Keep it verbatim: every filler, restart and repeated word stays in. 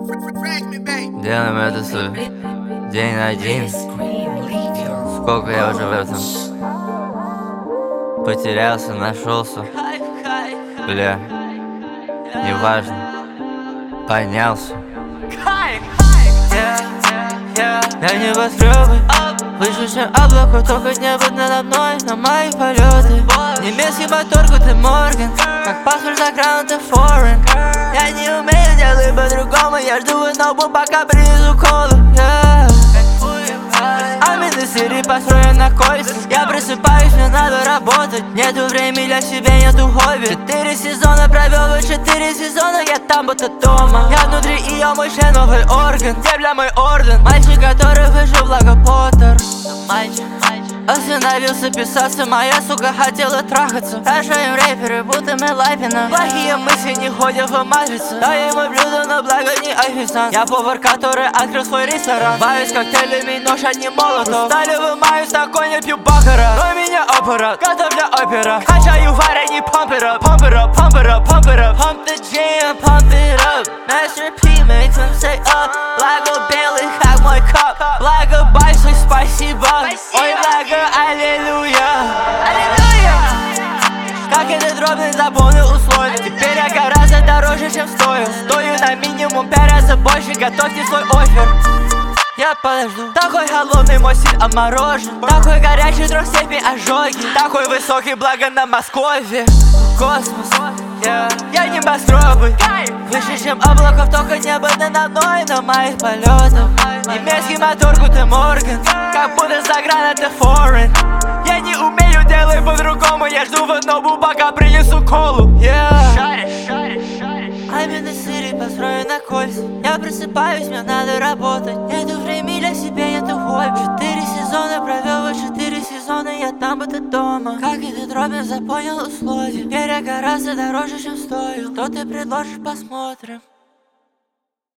Делаем это свой день один. Сколько я уже в этом потерялся, нашелся. Бля, неважно, поднялся. Я небоскребы выше, чем облако, только небо надо мной, на мои полеты. Немецкий мотор, Гутен Морген, как паспорт за краном, ты foreign. Я не умею, делай по-другому, я жду одного, пока принесу колу. yeah. I'm in the city, построен на кольцах. Я просыпаюсь, мне надо работать. Нету времени для себя, нету хобби. Четыре сезона провел, вот четыре сезона я там, будто дома. Я внутри, и я мой член, новый орган. Земля мой орден. Мальчик, который выжил, благо Поттер. Мальчик, мальчик остановился писаться, моя сука хотела трахаться. Рожаем рэперы, будто мы лайпина. Плохие мысли не ходят в матрицу. Дай ему блюдо, но благо не официант. Я повар, который открыл свой ресторан. Баюсь коктейлями, нож, а не молотов. Стали вымаю, такой не пью бакара. Но меня аппарат, готов для опера. Качаю варенье, pump it up, pump it up, pump it up, pump it up. Pump the jam, pump it up. Master P makes him say up. Благо белый, как мой кап. Благо большой, спасибо. Ой, благо, аллилуйя. Аллилуйя. Как это дробный запомнил условия. Теперь я гораздо дороже, чем стою. Стою на минимум пять раз больше. Готовьте свой офер. Я подожду. Такой холодный мой стиль обморожен. Такой горячий трех степень ожоги. Такой высокий, благо на Москве. Космос, yeah. Я небоскребы выше, чем облаков, только небо надо мной, на моих полетах. Немецкий мотор, Гутен Морген, как будто за граном, ты foreign. Я не умею, делай по-другому, я жду в одному, пока принесу колу. yeah. I'm in the city, построен на кольцах. Я просыпаюсь, мне надо работать. Нету времени для себя, нету хобби. Четыре сезона провел, вот четыре сезона я там, будто дома. Как это дробно, запомнил условия. Теперь я гораздо дороже, чем стою. Что ты предложишь, посмотрим.